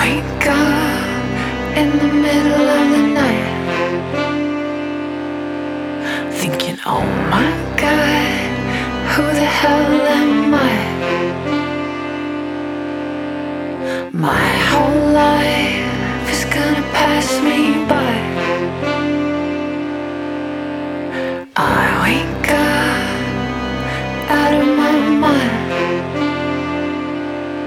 Wake up in the middle of the night, thinking, oh my God, who the hell am I? My whole life is gonna pass me